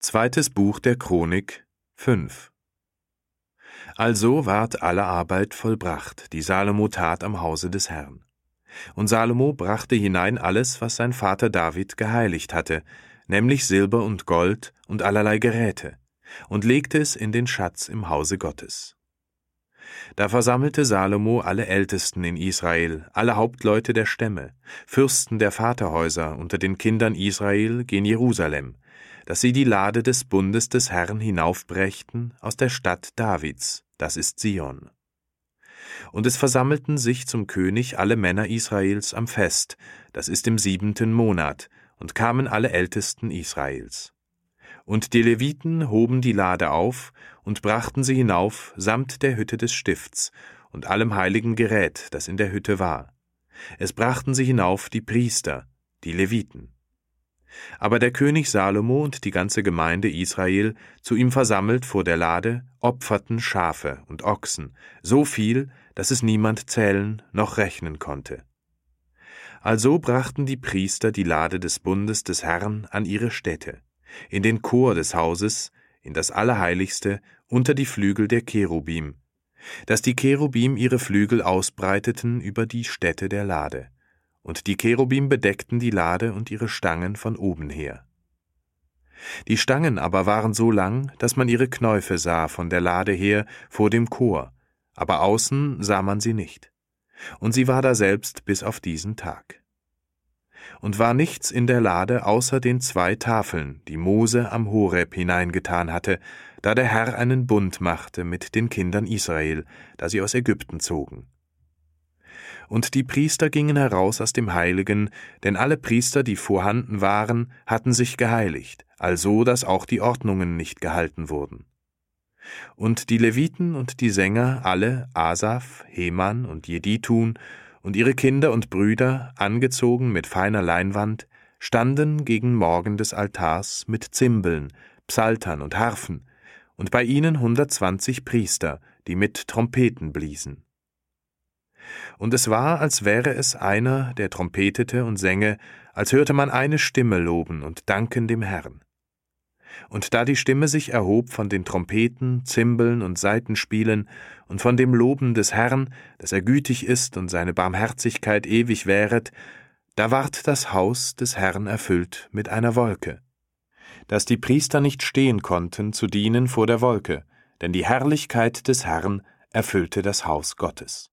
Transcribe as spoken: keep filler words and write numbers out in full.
Zweites Buch der Chronik, fünf. Also ward alle Arbeit vollbracht, die Salomo tat am Hause des Herrn. Und Salomo brachte hinein alles, was sein Vater David geheiligt hatte, nämlich Silber und Gold und allerlei Geräte, und legte es in den Schatz im Hause Gottes. Da versammelte Salomo alle Ältesten in Israel, alle Hauptleute der Stämme, Fürsten der Vaterhäuser unter den Kindern Israel gen Jerusalem, dass sie die Lade des Bundes des Herrn hinaufbrächten aus der Stadt Davids, das ist Sion. Und es versammelten sich zum König alle Männer Israels am Fest, das ist im siebenten Monat, und kamen alle Ältesten Israels. Und die Leviten hoben die Lade auf und brachten sie hinauf samt der Hütte des Stifts und allem heiligen Gerät, das in der Hütte war. Es brachten sie hinauf die Priester, die Leviten. Aber der König Salomo und die ganze Gemeinde Israel, zu ihm versammelt vor der Lade, opferten Schafe und Ochsen, so viel, dass es niemand zählen noch rechnen konnte. Also brachten die Priester die Lade des Bundes des Herrn an ihre Stätte, in den Chor des Hauses, in das Allerheiligste, unter die Flügel der Cherubim, dass die Cherubim ihre Flügel ausbreiteten über die Stätte der Lade. Und die Cherubim bedeckten die Lade und ihre Stangen von oben her. Die Stangen aber waren so lang, dass man ihre Knäufe sah von der Lade her vor dem Chor, aber außen sah man sie nicht. Und sie war daselbst bis auf diesen Tag. Und war nichts in der Lade außer den zwei Tafeln, die Mose am Horeb hineingetan hatte, da der Herr einen Bund machte mit den Kindern Israel, da sie aus Ägypten zogen. Und die Priester gingen heraus aus dem Heiligen, denn alle Priester, die vorhanden waren, hatten sich geheiligt, also dass auch die Ordnungen nicht gehalten wurden. Und die Leviten und die Sänger, alle, Asaf, Heman und Jeditun, und ihre Kinder und Brüder, angezogen mit feiner Leinwand, standen gegen Morgen des Altars mit Zimbeln, Psaltern und Harfen, und bei ihnen hundertzwanzig Priester, die mit Trompeten bliesen. Und es war, als wäre es einer, der trompetete und sänge, als hörte man eine Stimme loben und danken dem Herrn. Und da die Stimme sich erhob von den Trompeten, Zimbeln und Saitenspielen und von dem Loben des Herrn, dass er gütig ist und seine Barmherzigkeit ewig währet, da ward das Haus des Herrn erfüllt mit einer Wolke, dass die Priester nicht stehen konnten zu dienen vor der Wolke, denn die Herrlichkeit des Herrn erfüllte das Haus Gottes.